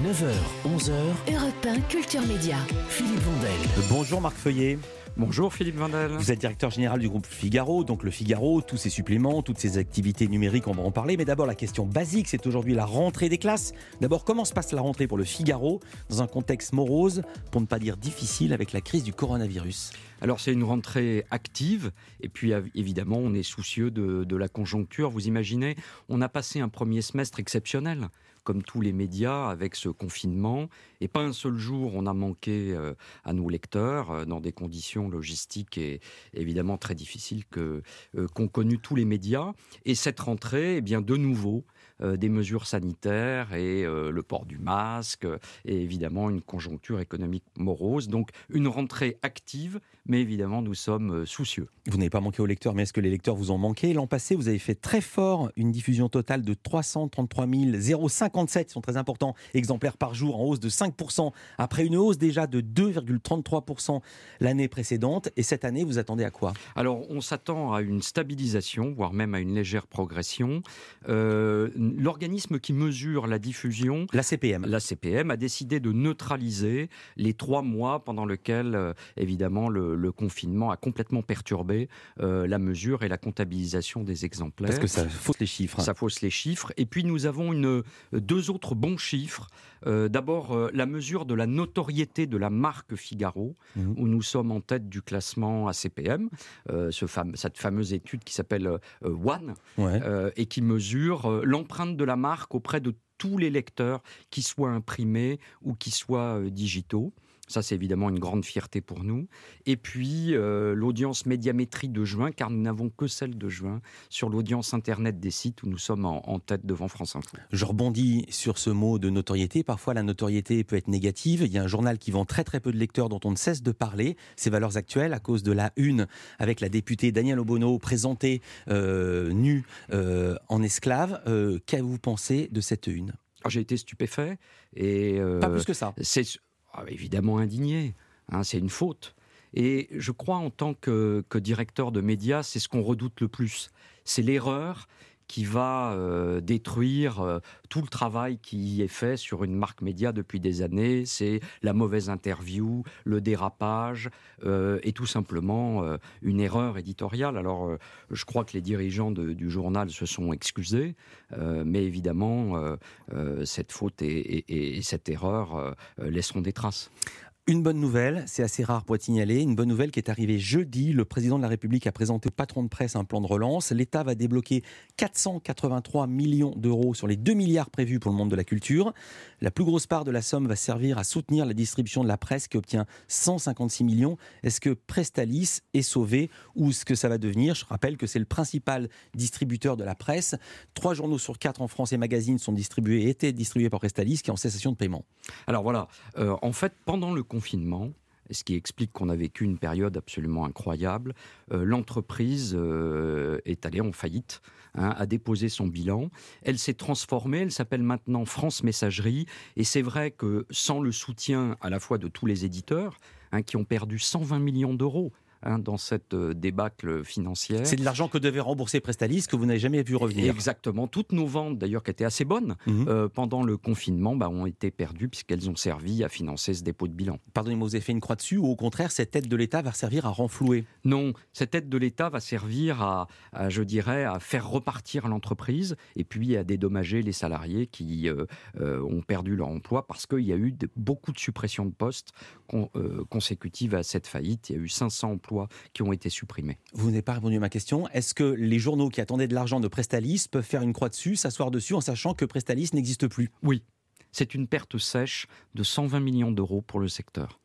9h, 11h, Europe 1 Culture Média. Philippe Vandel. Bonjour Marc Feuillet. Bonjour Philippe Vandel. Vous êtes directeur général du groupe Figaro, donc le Figaro, tous ses suppléments, toutes ses activités numériques, on va en parler. Mais d'abord, la question basique, c'est aujourd'hui la rentrée des classes. D'abord, comment se passe la rentrée pour le Figaro dans un contexte morose, pour ne pas dire difficile, avec la crise du coronavirus? Alors c'est une rentrée active et puis évidemment on est soucieux de la conjoncture. Vous imaginez, on a passé un premier semestre exceptionnel comme tous les médias avec ce confinement et pas un seul jour on a manqué à nos lecteurs dans des conditions logistiques et évidemment très difficiles qu'ont connu tous les médias. Et cette rentrée, eh bien de nouveau des mesures sanitaires et le port du masque et évidemment une conjoncture économique morose. Donc une rentrée active, mais évidemment nous sommes soucieux. Vous n'avez pas manqué aux lecteurs, mais est-ce que les lecteurs vous ont manqué? L'an passé, vous avez fait très fort une diffusion totale de 333 057, ils sont très importants, exemplaires par jour, en hausse de 5%, après une hausse déjà de 2,33% l'année précédente. Et cette année, vous attendez à quoi? Alors on s'attend à une stabilisation, voire même à une légère progression. L'organisme qui mesure la diffusion, la CPM, a décidé de neutraliser les 3 mois pendant lesquels, évidemment, le confinement a complètement perturbé la mesure et la comptabilisation des exemplaires. Parce que ça fausse les chiffres. Ça fausse les chiffres. Et puis nous avons deux autres bons chiffres. D'abord, la mesure de la notoriété de la marque Figaro, où nous sommes en tête du classement ACPM, cette fameuse étude qui s'appelle One, et qui mesure l'empreinte de la marque auprès de tous les lecteurs, qu'ils soient imprimés ou qu'ils soient digitaux. Ça, c'est évidemment une grande fierté pour nous. Et puis, l'audience médiamétrie de juin, car nous n'avons que celle de juin, sur l'audience Internet des sites où nous sommes en tête devant France Info. Je rebondis sur ce mot de notoriété. Parfois, la notoriété peut être négative. Il y a un journal qui vend très très peu de lecteurs dont on ne cesse de parler. C'est Valeurs Actuelles, à cause de la une, avec la députée Danielle Obono, présentée nue en esclave. Qu'avez-vous pensé de cette une? J'ai été stupéfait. Et, pas plus que ça. Évidemment indigné, c'est une faute. Et je crois en tant que directeur de médias, c'est ce qu'on redoute le plus. C'est l'erreur qui va détruire tout le travail qui est fait sur une marque média depuis des années. C'est la mauvaise interview, le dérapage et tout simplement une erreur éditoriale. Alors je crois que les dirigeants du journal se sont excusés, mais évidemment cette faute et cette erreur laisseront des traces. Une bonne nouvelle, c'est assez rare pour être signalé, une bonne nouvelle qui est arrivée jeudi. Le président de la République a présenté au patron de presse un plan de relance. L'État va débloquer 483 millions d'euros sur les 2 milliards prévus pour le monde de la culture. La plus grosse part de la somme va servir à soutenir la distribution de la presse qui obtient 156 millions. Est-ce que Presstalis est sauvé ou ce que ça va devenir? Je rappelle que c'est le principal distributeur de la presse. 3 journaux sur 4 en France et magazines étaient distribués par Presstalis qui est en cessation de paiement. Alors voilà, en fait, pendant le confinement, ce qui explique qu'on a vécu une période absolument incroyable, l'entreprise est allée en faillite, a déposé son bilan. Elle s'est transformée, elle s'appelle maintenant France Messagerie, et c'est vrai que sans le soutien à la fois de tous les éditeurs, qui ont perdu 120 millions d'euros, dans cette débâcle financière. C'est de l'argent que devait rembourser Presstalis que vous n'avez jamais vu revenir. Exactement. Toutes nos ventes, d'ailleurs, qui étaient assez bonnes pendant le confinement, ont été perdues puisqu'elles ont servi à financer ce dépôt de bilan. Pardonnez-moi, vous avez fait une croix dessus ou au contraire, cette aide de l'État va servir à renflouer? Non, cette aide de l'État va servir à faire repartir l'entreprise et puis à dédommager les salariés qui ont perdu leur emploi parce qu'il y a eu beaucoup de suppressions de postes consécutives à cette faillite. Il y a eu 500 emplois qui ont été supprimés. Vous n'avez pas répondu à ma question. Est-ce que les journaux qui attendaient de l'argent de Presstalis peuvent faire une croix dessus, s'asseoir dessus en sachant que Presstalis n'existe plus? Oui. C'est une perte sèche de 120 millions d'euros pour le secteur.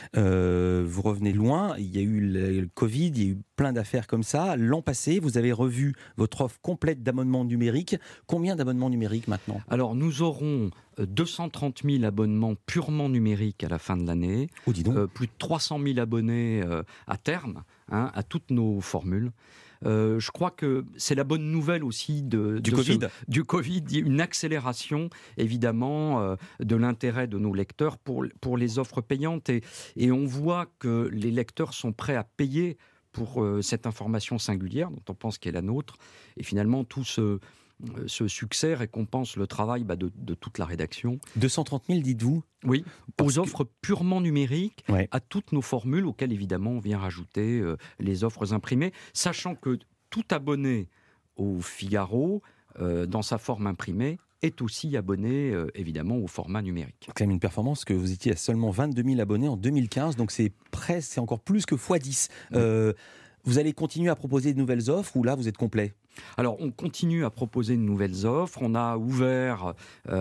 Vous revenez loin, il y a eu le Covid, il y a eu plein d'affaires comme ça. L'an passé, vous avez revu votre offre complète d'abonnements numériques. Combien d'abonnements numériques maintenant? Alors, nous aurons 230 000 abonnements purement numériques à la fin de l'année. Oh, dis donc. Plus de 300 000 abonnés à terme, à toutes nos formules. Je crois que c'est la bonne nouvelle aussi du Covid, une accélération évidemment de l'intérêt de nos lecteurs pour les offres payantes et on voit que les lecteurs sont prêts à payer pour cette information singulière dont on pense qu'elle est la nôtre et finalement tout ce ce succès récompense le travail de toute la rédaction. 230 000, dites-vous ? Oui, aux offres purement numériques, Ouais. à toutes nos formules auxquelles évidemment on vient rajouter les offres imprimées, sachant que tout abonné au Figaro, dans sa forme imprimée, est aussi abonné évidemment au format numérique. C'est quand même une performance que vous étiez à seulement 22 000 abonnés en 2015, donc c'est encore plus que x10. Vous allez continuer à proposer de nouvelles offres ou là vous êtes complet ? Alors, on continue à proposer de nouvelles offres. On a ouvert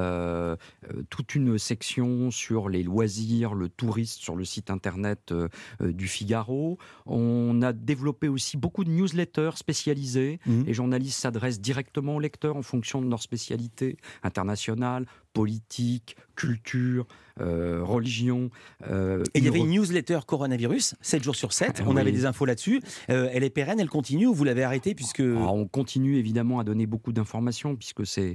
toute une section sur les loisirs, le tourisme sur le site internet du Figaro. On a développé aussi beaucoup de newsletters spécialisés. Les journalistes s'adressent directement aux lecteurs en fonction de leur spécialité internationale, politique, culture, religion. Et il y avait une newsletter coronavirus, 7 jours sur 7. On avait des infos là-dessus. Elle est pérenne, elle continue ou vous l'avez arrêtée puisque... Alors, on continue évidemment à donner beaucoup d'informations puisque c'est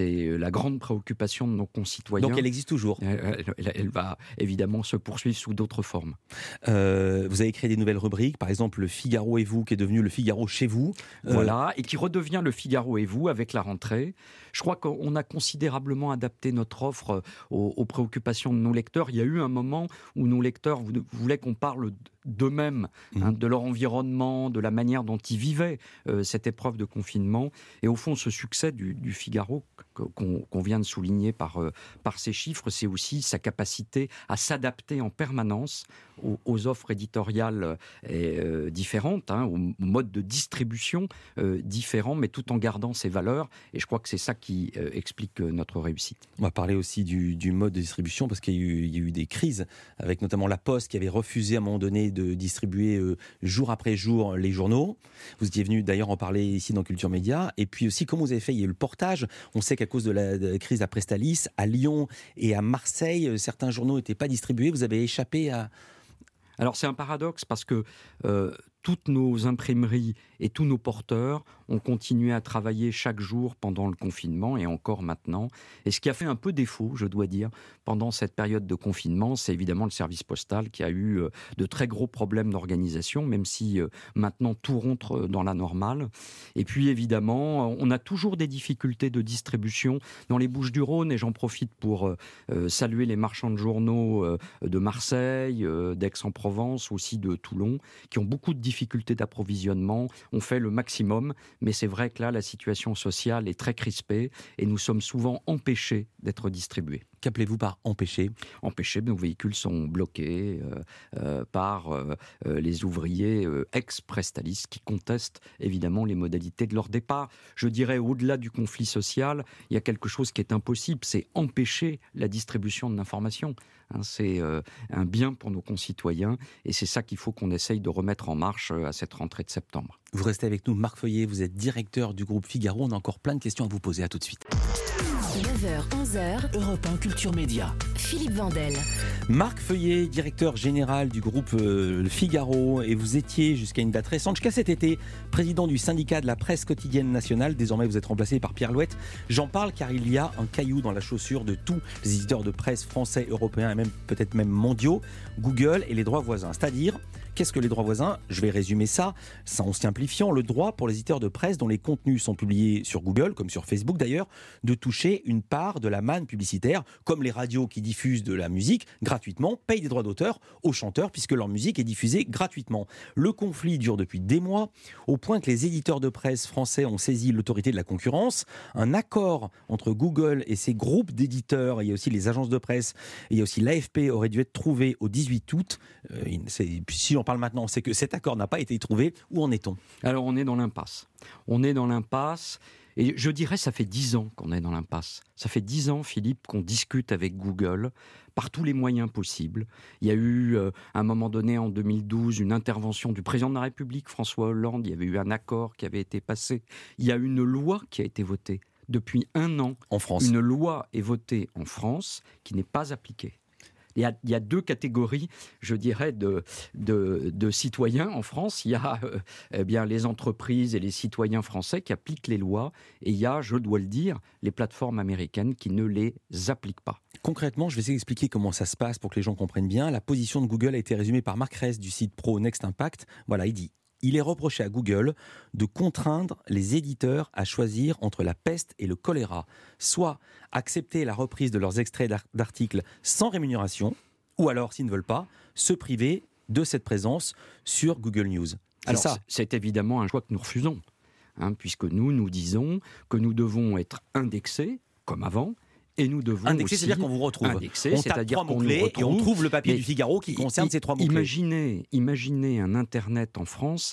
la grande préoccupation de nos concitoyens. Donc elle existe toujours. Elle va évidemment se poursuivre sous d'autres formes. Vous avez créé des nouvelles rubriques, par exemple le Figaro et vous qui est devenu le Figaro chez vous. Voilà, et qui redevient le Figaro et vous avec la rentrée. Je crois qu'on a considérablement adapté notre offre aux préoccupations de nos lecteurs. Il y a eu un moment où nos lecteurs voulaient qu'on parle d'eux-mêmes, de leur environnement, de la manière dont ils vivaient cette épreuve de confinement. Et au fond, ce succès du Figaro qu'on vient de souligner par ces chiffres, c'est aussi sa capacité à s'adapter en permanence aux offres éditoriales différentes, aux modes de distribution différents, mais tout en gardant ses valeurs. Et je crois que c'est ça qui explique notre réussite. On va parler aussi du mode de distribution, parce qu'il y a eu des crises, avec notamment La Poste qui avait refusé à un moment donné de distribuer jour après jour les journaux. Vous étiez venu d'ailleurs en parler ici dans Culture Média. Et puis aussi, comme vous avez fait, il y a eu le portage. On sait qu'à cause de la crise à Prestalis, à Lyon et à Marseille, certains journaux n'étaient pas distribués. Vous avez échappé à... Alors c'est un paradoxe parce que toutes nos imprimeries et tous nos porteurs ont continué à travailler chaque jour pendant le confinement et encore maintenant. Et ce qui a fait un peu défaut, je dois dire, pendant cette période de confinement, c'est évidemment le service postal qui a eu de très gros problèmes d'organisation, même si maintenant tout rentre dans la normale. Et puis évidemment, on a toujours des difficultés de distribution dans les Bouches-du-Rhône, et j'en profite pour saluer les marchands de journaux de Marseille, d'Aix-en-Provence, aussi de Toulon, qui ont beaucoup de difficultés d'approvisionnement. On fait le maximum, mais c'est vrai que là, la situation sociale est très crispée et nous sommes souvent empêchés d'être distribués. Qu'appelez-vous par empêcher ? Empêchés, nos véhicules sont bloqués par les ouvriers ex-Prestalis qui contestent évidemment les modalités de leur départ. Je dirais, au-delà du conflit social, il y a quelque chose qui est impossible, c'est empêcher la distribution de l'information. C'est un bien pour nos concitoyens et c'est ça qu'il faut qu'on essaye de remettre en marche à cette rentrée de septembre. Vous restez avec nous, Marc Feuillet, vous êtes directeur du groupe Figaro. On a encore plein de questions à vous poser, à tout de suite. 9h, 11h, Europe 1 Culture Média. Philippe Vandel. Marc Feuillet, directeur général du groupe Le Figaro, et vous étiez jusqu'à une date récente, jusqu'à cet été, président du syndicat de la presse quotidienne nationale. Désormais, vous êtes remplacé par Pierre Louette. J'en parle car il y a un caillou dans la chaussure de tous les éditeurs de presse français, européens et même peut-être même mondiaux, Google et les droits voisins. C'est-à-dire, qu'est-ce que les droits voisins ? Je vais résumer ça en simplifiant. Le droit pour les éditeurs de presse dont les contenus sont publiés sur Google, comme sur Facebook d'ailleurs, de toucher une part de la manne publicitaire, comme les radios qui diffusent de la musique gratuitement payent des droits d'auteur aux chanteurs puisque leur musique est diffusée gratuitement. Le conflit dure depuis des mois, au point que les éditeurs de presse français ont saisi l'autorité de la concurrence. Un accord entre Google et ses groupes d'éditeurs, il y a aussi les agences de presse, et il y a aussi l'AFP, aurait dû être trouvé au 18 août. Si on parle maintenant, c'est que cet accord n'a pas été trouvé. Où en est-on ? Alors on est dans l'impasse. On est dans l'impasse. Et je dirais, ça fait 10 ans qu'on est dans l'impasse. Ça fait 10 ans, Philippe, qu'on discute avec Google par tous les moyens possibles. Il y a eu, à un moment donné, en 2012, une intervention du président de la République, François Hollande. Il y avait eu un accord qui avait été passé. Il y a une loi qui a été votée. Depuis 1 an, en France, une loi est votée en France qui n'est pas appliquée. Il y a 2 catégories, je dirais, de citoyens en France. Il y a les entreprises et les citoyens français qui appliquent les lois. Et il y a, je dois le dire, les plateformes américaines qui ne les appliquent pas. Concrètement, je vais essayer d'expliquer comment ça se passe pour que les gens comprennent bien. La position de Google a été résumée par Marc Ress du site Pro Next Impact. Voilà, il dit: Il est reproché à Google de contraindre les éditeurs à choisir entre la peste et le choléra, soit accepter la reprise de leurs extraits d'articles sans rémunération, ou alors, s'ils ne veulent pas, se priver de cette présence sur Google News. Alors, c'est évidemment un choix que nous refusons, puisque nous disons que nous devons être indexés, comme avant, et nous devons indexé, aussi... c'est-à-dire qu'on vous retrouve. Indexé, on tape c'est-à-dire 3 qu'on mots-clés nous retrouve, et on trouve le papier du Figaro qui concerne ces 3 mots-clés. Imaginez un Internet en France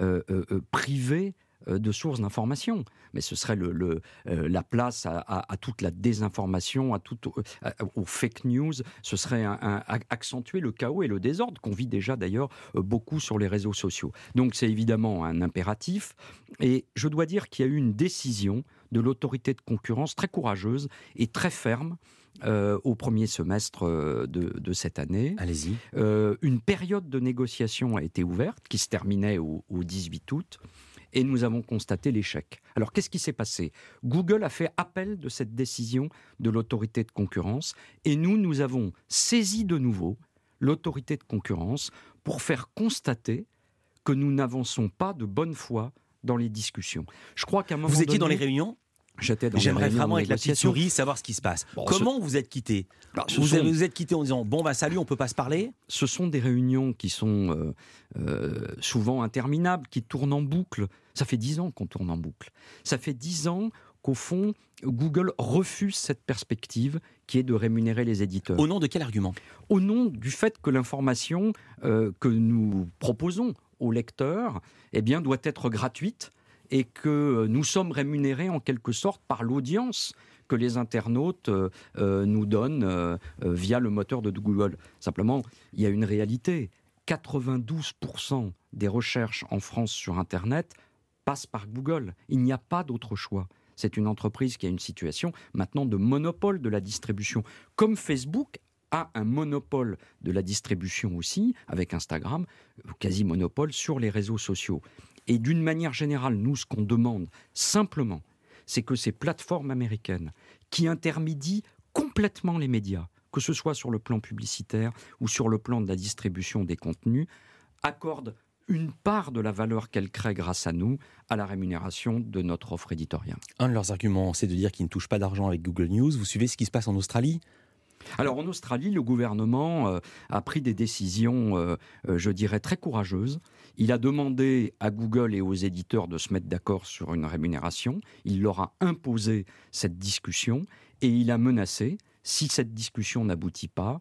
privé de sources d'information. Mais ce serait la place à toute la désinformation, aux fake news. Ce serait accentuer le chaos et le désordre qu'on vit déjà d'ailleurs beaucoup sur les réseaux sociaux. Donc c'est évidemment un impératif. Et je dois dire qu'il y a eu une décision de l'autorité de concurrence très courageuse et très ferme au premier semestre de cette année. Allez-y. Une période de négociation a été ouverte, qui se terminait au 18 août, et nous avons constaté l'échec. Alors, qu'est-ce qui s'est passé ? Google a fait appel de cette décision de l'autorité de concurrence, et nous avons saisi de nouveau l'autorité de concurrence pour faire constater que nous n'avançons pas de bonne foi dans les discussions. Je crois qu'à un moment Vous étiez donné, dans les réunions ? J'aimerais vraiment avec la petite souris savoir ce qui se passe. Comment vous êtes quitté ? Vous êtes quitté en disant salut, on peut pas se parler ? Ce sont des réunions qui sont souvent interminables, qui tournent en boucle. Ça fait 10 ans qu'on tourne en boucle. Ça fait 10 ans qu'au fond, Google refuse cette perspective qui est de rémunérer les éditeurs. Au nom de quel argument ? Au nom du fait que l'information que nous proposons aux lecteurs doit être gratuite, et que nous sommes rémunérés en quelque sorte par l'audience que les internautes nous donnent via le moteur de Google. Simplement, il y a une réalité. 92% des recherches en France sur Internet passent par Google. Il n'y a pas d'autre choix. C'est une entreprise qui a une situation maintenant de monopole de la distribution. Comme Facebook a un monopole de la distribution aussi, avec Instagram, quasi-monopole sur les réseaux sociaux. Et d'une manière générale, nous, ce qu'on demande simplement, c'est que ces plateformes américaines qui intermédient complètement les médias, que ce soit sur le plan publicitaire ou sur le plan de la distribution des contenus, accordent une part de la valeur qu'elles créent grâce à nous à la rémunération de notre offre éditoriale. Un de leurs arguments, c'est de dire qu'ils ne touchent pas d'argent avec Google News. Vous suivez ce qui se passe en Australie ? Alors en Australie, le gouvernement a pris des décisions, je dirais, très courageuses. Il a demandé à Google et aux éditeurs de se mettre d'accord sur une rémunération. Il leur a imposé cette discussion et il a menacé, si cette discussion n'aboutit pas,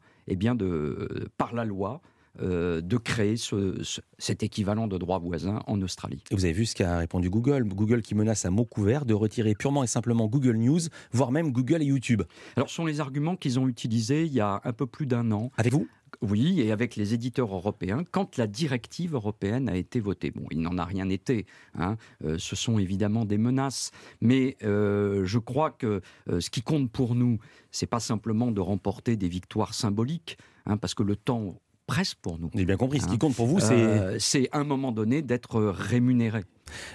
par la loi, de créer cet équivalent de droit voisin en Australie. Et vous avez vu ce qu'a répondu Google. Google qui menace à mots couverts de retirer purement et simplement Google News, voire même Google et YouTube. Alors ce sont les arguments qu'ils ont utilisés il y a un peu plus d'un an. Avec vous ? Oui, et avec les éditeurs européens, quand la directive européenne a été votée. Bon, il n'en a rien été, ce sont évidemment des menaces, mais je crois que ce qui compte pour nous, c'est pas simplement de remporter des victoires symboliques, parce que le temps presse pour nous. J'ai bien compris, ce qui compte pour vous, c'est à un moment donné d'être rémunéré.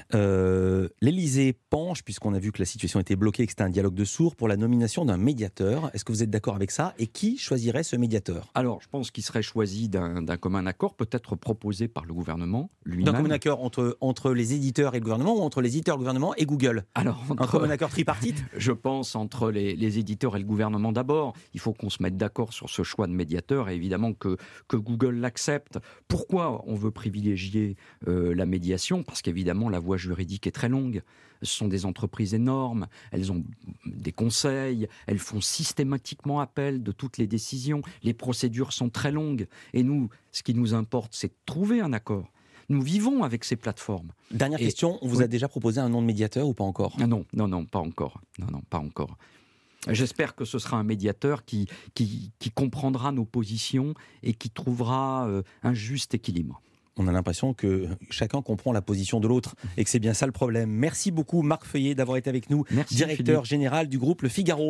L'Élysée penche, puisqu'on a vu que la situation était bloquée et que c'était un dialogue de sourds, pour la nomination d'un médiateur. Est-ce que vous êtes d'accord avec ça ? Et qui choisirait ce médiateur ? Alors, je pense qu'il serait choisi d'un commun accord, peut-être proposé par le gouvernement lui-même. D'un commun accord entre les éditeurs et le gouvernement, ou entre les éditeurs, le gouvernement et Google ? Alors, un commun accord tripartite ? Je pense entre les éditeurs et le gouvernement d'abord. Il faut qu'on se mette d'accord sur ce choix de médiateur et évidemment que Google l'accepte. Pourquoi on veut privilégier la médiation ? Parce qu'évidemment, la voie juridique est très longue. Ce sont des entreprises énormes, elles ont des conseils, elles font systématiquement appel de toutes les décisions. Les procédures sont très longues. Et nous, ce qui nous importe, c'est de trouver un accord. Nous vivons avec ces plateformes. Dernière question, on vous a déjà proposé un nom de médiateur ou pas encore ? Non, pas encore. Non, pas encore. J'espère que ce sera un médiateur qui comprendra nos positions et qui trouvera un juste équilibre. On a l'impression que chacun comprend la position de l'autre et que c'est bien ça le problème. Merci beaucoup Marc Feuillet d'avoir été avec nous, Merci, directeur Philippe. général du groupe Le Figaro.